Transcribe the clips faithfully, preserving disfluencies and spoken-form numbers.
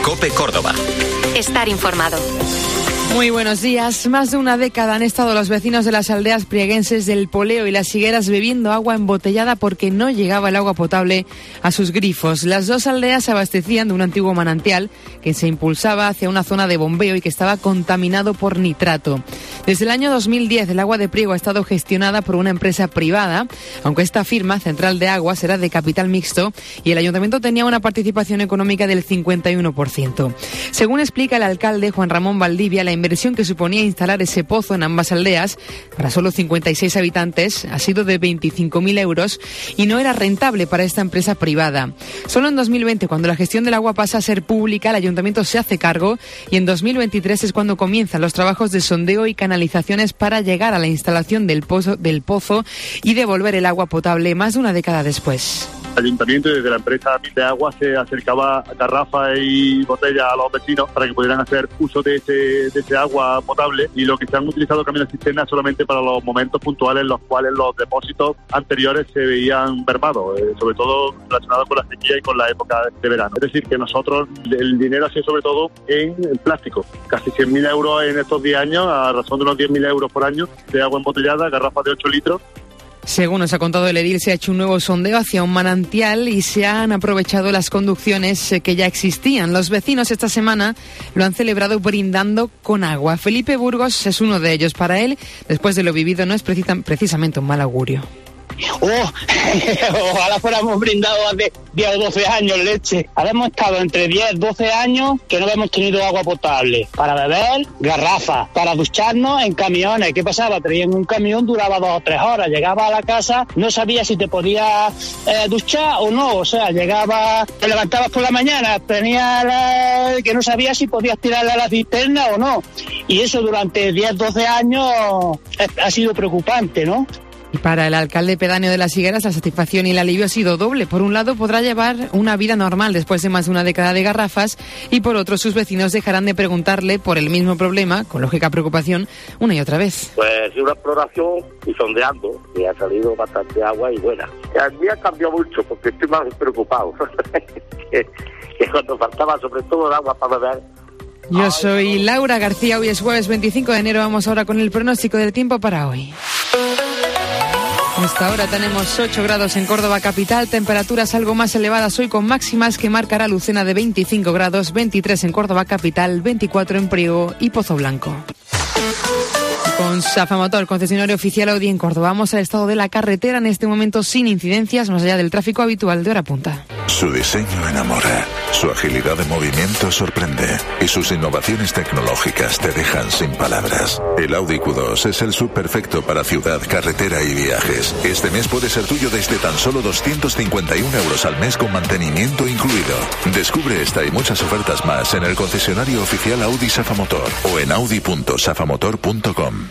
COPE Córdoba. Estar informado. Muy buenos días. Más de una década han estado los vecinos de las aldeas prieguenses del Poleo y Las Higueras bebiendo agua embotellada porque no llegaba el agua potable a sus grifos. Las dos aldeas se abastecían de un antiguo manantial que se impulsaba hacia una zona de bombeo y que estaba contaminado por nitrato. Desde el año dos mil diez el agua de Priego ha estado gestionada por una empresa privada, aunque esta firma, Central de Aguas, era de capital mixto y el ayuntamiento tenía una participación económica del cincuenta y uno por ciento. Según explica el alcalde Juan Ramón Valdivia, la inversión que suponía instalar ese pozo en ambas aldeas, para solo cincuenta y seis habitantes, ha sido de veinticinco mil euros y no era rentable para esta empresa privada. Solo en dos mil veinte, cuando la gestión del agua pasa a ser pública, el ayuntamiento se hace cargo y en dos mil veintitrés es cuando comienzan los trabajos de sondeo y canalizaciones para llegar a la instalación del pozo, del pozo y devolver el agua potable más de una década después. El ayuntamiento y desde la empresa de agua se acercaba a garrafas y botellas a los vecinos para que pudieran hacer uso de ese, de ese agua potable, y lo que se han utilizado camiones cisternas solamente para los momentos puntuales en los cuales los depósitos anteriores se veían mermados, eh, sobre todo relacionados con la sequía y con la época de verano. Es decir, que nosotros el dinero ha sido sobre todo en el plástico, casi cien mil euros en estos diez años, a razón de unos diez mil euros por año de agua embotellada, garrafas de ocho litros. Según nos ha contado el edil, se ha hecho un nuevo sondeo hacia un manantial y se han aprovechado las conducciones que ya existían. Los vecinos esta semana lo han celebrado brindando con agua. Felipe Burgos es uno de ellos. Para él, después de lo vivido, no es precisa, precisamente un mal augurio. Oh, ojalá fuéramos brindado hace diez o doce años, leche. Ahora hemos estado entre diez, doce años que no hemos tenido agua potable. Para beber, garrafas. Para ducharnos, en camiones. ¿Qué pasaba? Traían un camión, duraba dos o tres horas. Llegaba a la casa, no sabía si te podías eh, duchar o no. O sea, llegaba, te levantabas por la mañana, tenía la, que no sabía si podías tirarle a la cisterna o no. Y eso durante diez, doce años eh, ha sido preocupante, ¿no? Y para el alcalde pedáneo de Las Higueras, la satisfacción y el alivio ha sido doble. Por un lado, podrá llevar una vida normal después de más de una década de garrafas, y por otro, sus vecinos dejarán de preguntarle por el mismo problema, con lógica preocupación, una y otra vez. Pues una exploración y sondeando, y ha salido bastante agua y buena. A mí ha cambiado mucho, porque estoy más preocupado. que, que cuando faltaba sobre todo el agua para beber. Yo soy Laura García, hoy es jueves veinticinco de enero, vamos ahora con el pronóstico del tiempo para hoy. Hasta ahora tenemos ocho grados en Córdoba capital, temperaturas algo más elevadas hoy con máximas que marcará Lucena de veinticinco grados, veintitrés en Córdoba capital, veinticuatro en Priego y Pozo Blanco. Con Safamotor, concesionario oficial Audi en Córdoba. Vamos al estado de la carretera en este momento sin incidencias, más allá del tráfico habitual de hora punta. Su diseño enamora, su agilidad de movimiento sorprende y sus innovaciones tecnológicas te dejan sin palabras. El Audi Q dos es el sub perfecto para ciudad, carretera y viajes. Este mes puede ser tuyo desde tan solo doscientos cincuenta y uno euros al mes con mantenimiento incluido. Descubre esta y muchas ofertas más en el concesionario oficial Audi Safamotor o en audi punto safamotor punto com.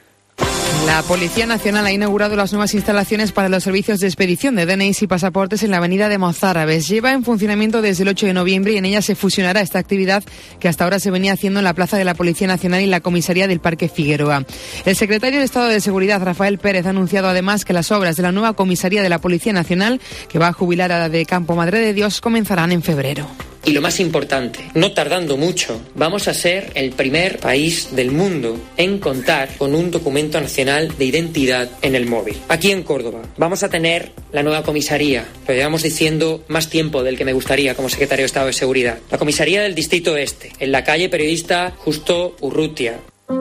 La Policía Nacional ha inaugurado las nuevas instalaciones para los servicios de expedición de D N Is y pasaportes en la avenida de Mozárabes. Lleva en funcionamiento desde el ocho de noviembre y en ella se fusionará esta actividad que hasta ahora se venía haciendo en la Plaza de la Policía Nacional y la comisaría del Parque Figueroa. El secretario de Estado de Seguridad, Rafael Pérez, ha anunciado además que las obras de la nueva comisaría de la Policía Nacional, que va a jubilar a la de Campo Madre de Dios, comenzarán en febrero. Y lo más importante, no tardando mucho, vamos a ser el primer país del mundo en contar con un documento nacional de identidad en el móvil. Aquí en Córdoba vamos a tener la nueva comisaría, lo llevamos diciendo más tiempo del que me gustaría como secretario de Estado de Seguridad. La comisaría del Distrito Este, en la calle Periodista Justo Urrutia.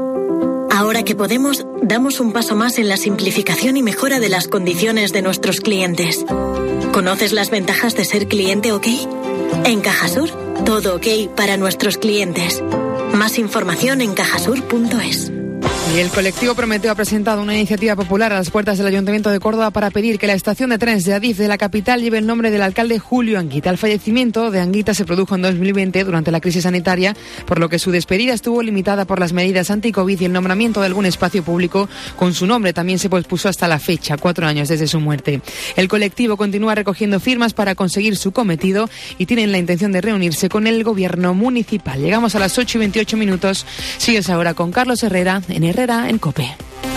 Ahora que podemos, damos un paso más en la simplificación y mejora de las condiciones de nuestros clientes. ¿Conoces las ventajas de ser cliente OK? En Cajasur, todo OK para nuestros clientes. Más información en cajasur punto es. Y el colectivo Prometeo ha presentado una iniciativa popular a las puertas del Ayuntamiento de Córdoba para pedir que la estación de trenes de Adif de la capital lleve el nombre del alcalde Julio Anguita. El fallecimiento de Anguita se produjo en dos mil veinte durante la crisis sanitaria, por lo que su despedida estuvo limitada por las medidas anti-COVID y el nombramiento de algún espacio público con su nombre también se pospuso hasta la fecha, cuatro años desde su muerte. El colectivo continúa recogiendo firmas para conseguir su cometido y tienen la intención de reunirse con el gobierno municipal. Llegamos a las ocho y veintiocho minutos. Sigues ahora con Carlos Herrera en Herrera en COPE.